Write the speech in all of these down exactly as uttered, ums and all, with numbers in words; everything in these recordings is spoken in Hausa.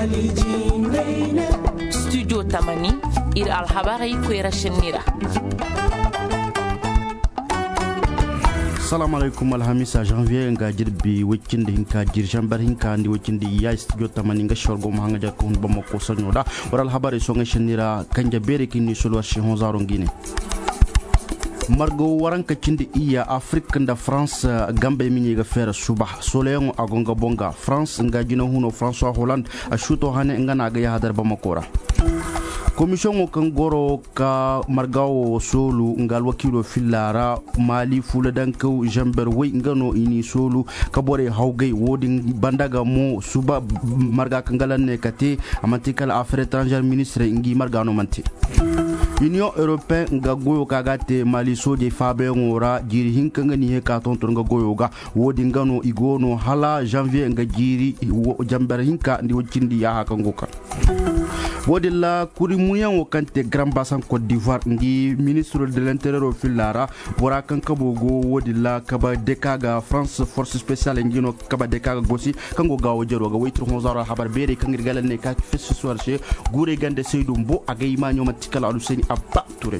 studio tamani ir alhabari kwera shenira. Assalamu alaikum alhamisa janvier nga jirbi wikindi hinka jirjambar hinka ndi wikindi ya studio tamani nga shorgo mahanga jakko hun bamako sanyoda waral habari so nga shenira kanja bere kini solo shi honzaro ngine margo waranka cindi iya afrique nda france gambe minyi ga fera subah soleyon agonga bonga france nga jina huno françois hollande a shuto hane nga naga ya hadar bamakora commission kan goro ka margawo solu ngal wakilo filara mali fula danko jamber way ngano ini solu ka bore hawgay wodin bandaga mo suba marga kangalan ne kate amantikal affaires étrangères ministre ngi margano manti union européenne nga goyo kagate mali soje fabe ngora jiri hinka ngani he ka ton nga goyo ga wodi ngano igono hala janvier nga jiri jamber hinka ndi wocindi ya haka ngoka wodi la kuri muyan wakante grand bassin Côte d'Ivoire ndi ministre de l'intérieur filara bora kan kabogo wodi la kaba dekaga France force spéciale ngino kaba dekaga gosi kango gawo jero ga waytru hozara habar bere kangir galane ka fess soiré gure gande seydou mbo agay ma nyoma tikala alu seni abba touré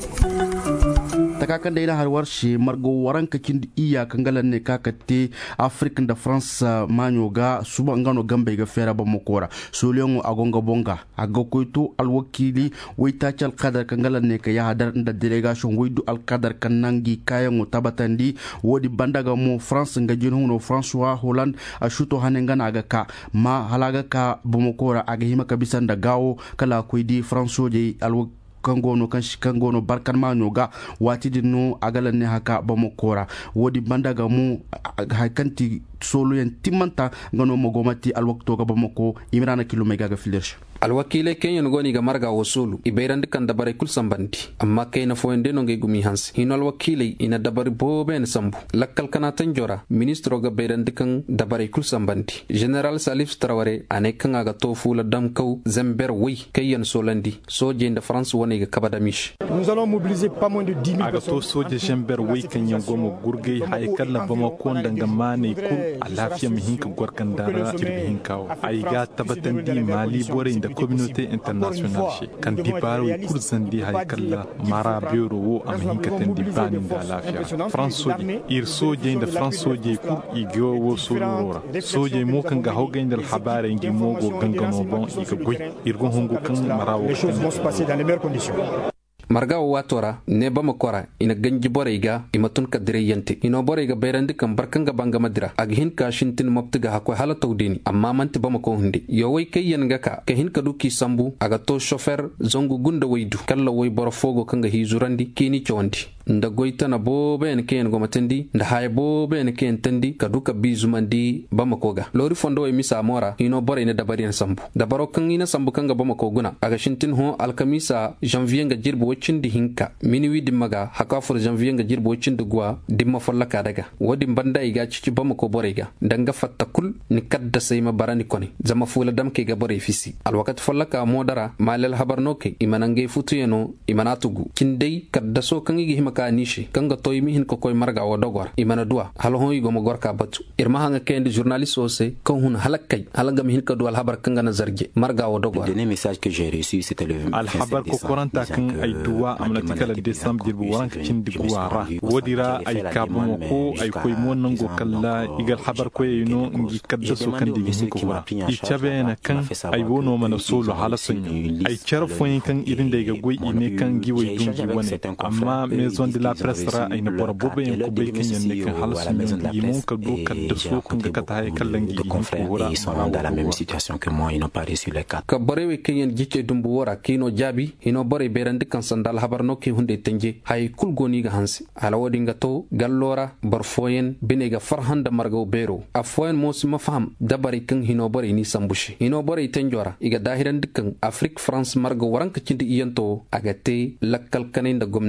takakan dayna har warshi margo waranka kindi iya kangalan ne kakate afrique da france manyoga suba ngano gambe ga fera ba mokora soliongo agonga bonga agokoyto alwakili wayta cal qadar kangalan ne ka ya hadar nda delegation waydu al qadar kanangi kayango tabatandi wodi bandaga mo france nga jinono françois hollande a shuto hanengana aga ka ma halaga ka bomokora aga hima kabisanda gawo kala koydi françois je alwakili kangono kan kangono barkan ma noga wati dinno agalan ne haka bamokora wodi bandaga mu hakanti solo yan timanta ngano mo gomati alwakto ga bamoko imrana kilomega ga filersh alwakile kenyon goni ga marga wasulu ibeirandi kan dabare kul sambandi amma kayna foende no gumi hans hino alwakile ina dabari boben sambu lakkal kana tanjora ministro ga beirandi kan dabare kul sambandi general salif traore ane kan aga tofula dam kaw zember wi kayen solandi soje de france woni ga kabadamish nous allons mobiliser pas moins de dix mille aga to soje zember wi kanyen gomo gurgey haykal na bamako ndanga mane kul alafiya mihinka gorkandara tirhinkaw ay ga tabatandi mali bore inda communauté internationale she kan dibaro kurzandi haykalla mara bureau wo amhinka tandi bani da lafiya france soje ir soje inda france soje kur igyo wo surura soje mo kan ga hoga inda habare ngi mogo gangano bon iga goy irgo hongu kan marawo les choses vont se passer dans les meilleures conditions. marga watora ne bama kora ina ganji boreyga imatun kadire yante ino boreyga beyrandi kan barkanga banga madira ag hin ka shintin moptiga hakwa hala tawdini amma manti bama ko hunde yo way kayen ga ka ka hin ka duki sambu aga to chauffeur zongu gunda waydu kala way boro fogo kanga hizurandi kini chawandi nda goitana bo ben ken gomatandi nda hay bo ben ken tandi ka duka bizumandi bama koga lori fondo way misa mora ino bore ne dabari en sambu dabaro kan ina sambu kanga bama ko guna aga shintin ho alkamisa janvier nga jirbo cindi hinka minuit dimaga haka for janvier nga jirbo cindi gwa dimma folla ka daga wodi banda iga cici bama ko borega danga fatta kul ni kadda sayma barani koni zama fula dam ke ga bore fisi alwakat folla ka modara malal habarnoke imanange futu yeno imanatugu kindai kadda so kan igi himaka nishi kanga toy mi hin ko koy marga o dogor imana dua halo ho igo mo gorka batu irma hanga kendi journaliste ose kan hun halakay halanga mi hin ka dual habar kanga na zarge marga o dogor le message que j'ai reçu c'était le al habar ko koranta kan ay duwa amna kala décembre dirbu waranka cindi guwara wodira ay kabmo ko ay koy mon nango kala igal habar ko yino ngi kadda so kan digi hin ko wara i chabena kan ay wono mana solo halasun ay charfo kan irin da ga goy ine kan giwai dungi wane amma maison de la presse ra ay na bora bobe en ko be kenyen ne kan halasun yi mon ka do kadda so kan ka ta hay kallan gi ko wara ils sont dans la même situation que moi ils n'ont pas reçu les cartes ka borewe kenyen gice dumbu wora kino jabi ino bore berandi kan sandal habarno ke hunde tenje hay kulgoni ga hansi ala wodi ngato gallora barfoyen binega farhanda margo bero afoyen mosima faham dabari kan hino bore ni sambushi hino bore tenjora iga dahiran dikkan afrique france margo waranka cindi iyanto agate lakkal kaninda gomnira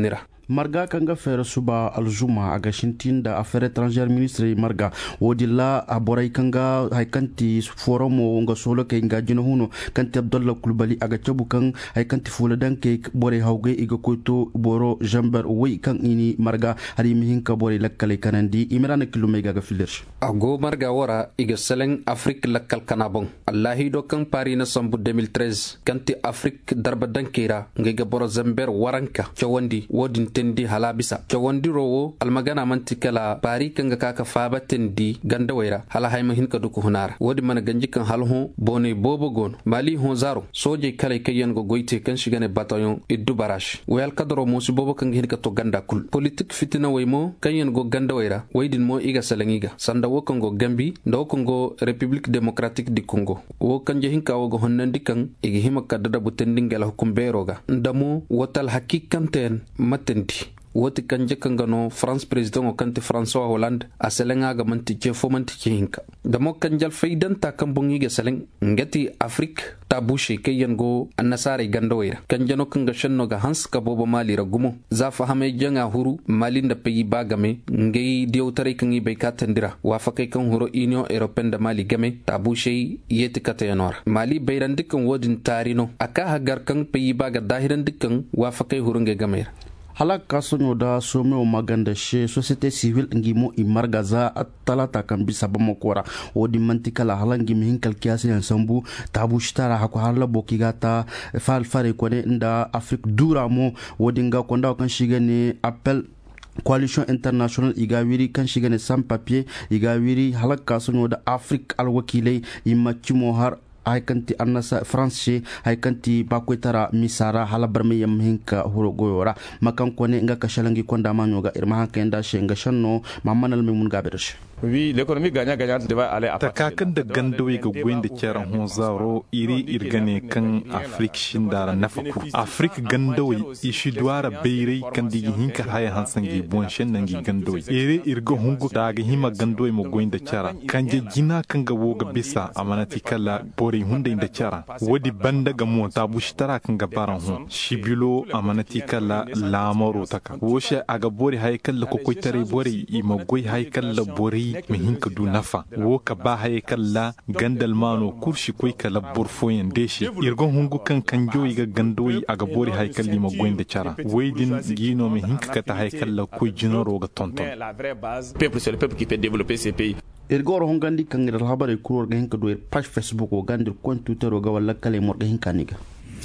marga kanga fere suba aljuma aga shintinda affaire étrangère ministre marga wodilla aboray kanga haykanti forum nga solo kay nga jino huno kanti abdullah kulbali aga chabu kan haykanti fula danke bore hawge iga koyto boro jambar wi kan ini marga hari mihinka bore lakkale kanandi imrana kilume ga filersh ago marga wara iga seleng afrique lakkal kanabon allahi do kan pari na sambu deux mille treize kanti afrique darba dankera ngega boro zamber waranka chawandi wodin tendi halabisa chawandi rowo almagana mantikala pari kanga kaka faba tendi ganda waira hala hayma hinka duku hunara wodi mana ganji kan halho bone bobo gon mali hon zaro soje kale kayen go goite kan shigane bataillon iddu barash wel kadro musu bobo kan hinka to ganda kul politique fitina waymo kayen go ganda waira waydin mo iga salangiga sanda wo kongo gambi ndo kongo republique démocratique du congo wo kanje hinka wo go honnandi kan igi hima kadada butendi ngela hukumberoga ndamo wotal hakikanten matendi woti kanje kangano France president o kanti François Hollande a selenga ga manti je fo manti hinka damo kanjal faydan ta kambongi ga seleng ngati Afrique tabushe kayen go annasare gandoira kanjano kanga shanno ga Hans Kabobo Mali ragumo za fahame janga huru Mali nda peyi bagame ngey diewtare kangi be katandira wa fakai kan huro Union Européenne da Mali game tabushe yeti katayanor Mali bayran dikkan wodin tarino aka hagar kan peyi baga dahiran dikkan wa fakai huru nge gamer halak kasonyo da some o maganda she société civile ngimo imargaza talata kan bisa bamokora wodi mantikala halangi mihinkal kiasi ensembu tabushtara hako hala bokigata fal fare kone nda Afrique duramo wodi nga konda kan shigane appel coalition international igawiri kan shigane sans papier igawiri halak kasonyo da Afrique alwakile imachimo har haykanti annasa France haykanti bakwetara misara hala barme yam hinka huro goyora makan kone nga kashalangi konda manyoga irma hankenda shenga shanno mamanal memun gaberesh oui l'économie gagnant gagnant devait aller à takakan da gandowe ga gwende ceran honzaro iri irgane kan Afrique shindara nafaku Afrique gandowe ishi duara beire kan digi hinka haya hansangi bon shenangi gandowe iri irgo hungu daga hima gandowe mo gwende cara kanje jina kan ga woga bisa amanati kala bori hunde inda cara wodi banda ga mo tabushtara kan ga baran hun shibilo amanati kala lamaro taka woshe aga bori hay kala ko koitare bori ima goy hay kala bori mihinka du nafa wo ka ba hay kala gandal mano kurshi koy kala borfoyen deshi irgon hungu kan kanjo iga gandoyi aga bori hay kalli ma goinde cara weydin gino mihinka kata hay kala koy jinoro ga tonton la vraie base peuple c'est le peuple qui peut développer ces pays irgoro hongandi kan ngira habare kuror ga hinka do page Facebook o gandir compte Twitter o ga walla kale mo ga hinka niga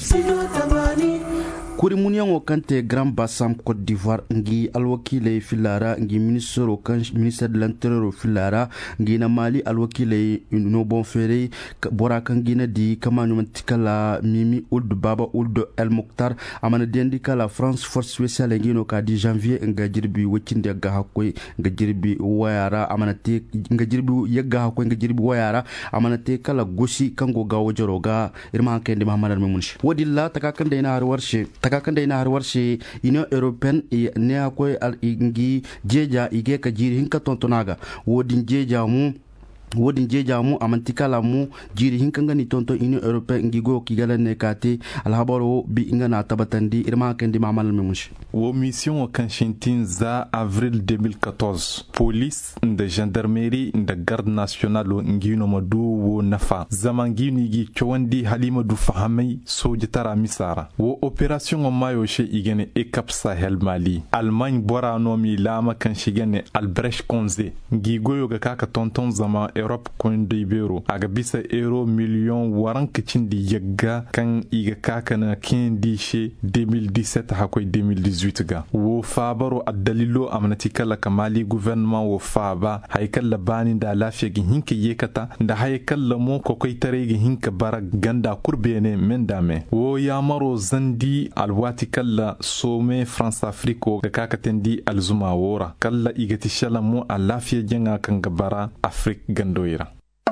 kuri munyango kante Grand Bassam Côte d'Ivoire ngi alwakile filara ngi ministre kan ministère de l'intérieur filara ngi na Mali alwakile no bon ferry bora kan gina di kamanu mantikala Mimi Ould Baba Ould El Mokhtar amana dendi kala France force spéciale ngi no ka di janvier nga jirbi wacinde ga hakoy nga jirbi wayara amana te nga jirbi yegga hakoy nga jirbi wayara amana te kala gosi kango ga wajoro ga irma kende Mahamad Memunshi wodilla takakan de na har warshe takakan da ina har warshe Union Européenne ne akwai al'ingi jeja ige ka jiri hinka tontonaga wodin jeja mu wodin jeja mu amantikala mu jiri hinka ngani tonto Union Européenne ngi go kigala ne kate alhabaro bi ingana tabatandi irma kendi Mahamad Memunshi wo mission o kanshintin za avril deux mille quatorze police de gendarmerie de garde nationale ngino madu wo nafa zamangini gi chwandi halima du fahamai soje tara misara wo operation o mayoshe igene ekap sahel Mali Allemagne bora no mi lama kanshigene Albrecht Konze gi goyo ga kaka tonton zama Europe kondo ibero aga bisa euro million waran kicindi yagga kan iga kaka na kindi she deux mille dix-sept hakoy deux mille dix-huit ga wo fabaro addalilo amnati kala kamali gouvernement wo faba haykal labani da lafiya gi hinka yekata da haykal lamo ko koy tare gi hinka bara ganda kurbene mendame wo ya maro zandi alwati kala some France Afrique ga kakatendi alzuma wora kala igati shalamo a lafiya jenga kan gabara Afrique gandoira.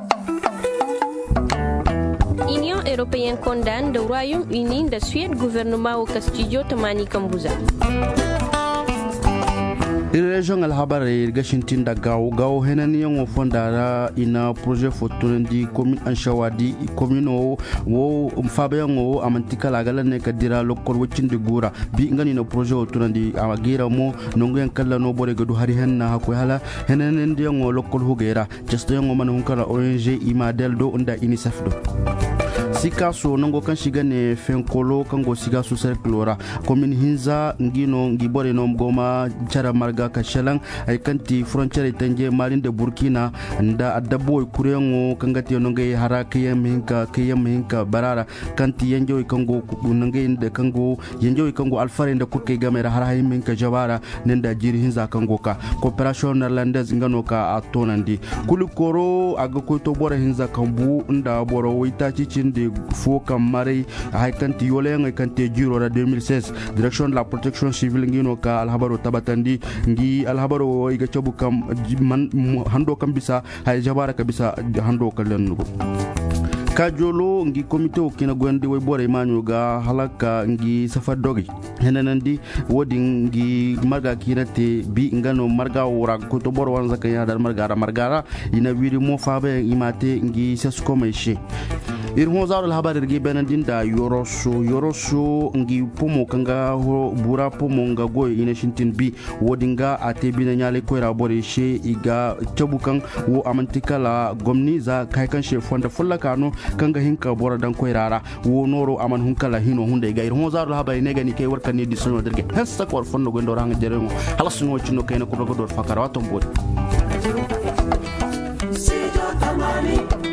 Union européenne condamne le Royaume-Uni de Suède gouvernement au Castillo Tamani Kambuza. région alhabare gashintin da gawo gawo henan yango fondara ina projet fotorendi commune anshawadi commune o wo fabe yango amantika la galane kadira lokol wocin de gura bi ngani no projet fotorendi agira mo nongo yan kala no bore gadu hari henna hako hala henan yango lokol hugera just yango man hunkala O N G imadel do unda unicef do sikaso nango kan shiga ne fenkolo kango sigaso cerclora commune hinza ngino ngibore no goma cara marga kashalan ay kanti frontiere tanje malin de burkina nda adabo kurengo kangati no ngay haraka yam hinka kiyam hinka barara kanti yanjo kango nangay de kango yanjo kango alfare nda kurke gamera harahay minka jawara nenda jiri hinza kango ka coopération néerlandaise ngano ka atonandi kulikoro aga ko to bora hinza kambu nda boro wita cicinde fo kamare hay kanti yolen kanti jiro ra deux mille seize direction de la protection civile ngino ka alhabaro tabatandi ngi alhabaro iga chobu kam man hando kam bisa hay jabara ka bisa hando kalen kajolo ngi komite o kina gonde way bore manyo ga halaka ngi safa dogi henanandi wodi ngi marga kirate bi ngano marga wora ko to boro wan zakaya dar marga margara ina wiri mo fabe imate ngi sesko meshi irmo zawal habar rigi benandin da yoroso yoroso ngi pomo kanga ho bura pomo nga goy ina shintin bi wodinga ate bina nyale ko ra bore she iga chabukan wo amantikala gomni za kai kan she fonda fulla kano kanga hinka bora dan ko rara wo noro aman hunkala hino hunde ga irmo zawal habar ne gani kai warkan ne disono derge hessa ko fondo go ndoro hanga jeremo halasu no chino kayna ko do fakara wato mbodi